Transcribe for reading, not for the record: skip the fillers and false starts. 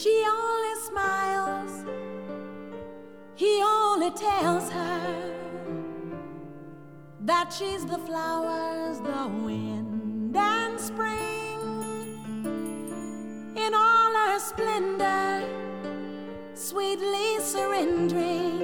She only smiles, he only tells her that she's the flowers, the wind and spring in all her splendor, sweetly surrendering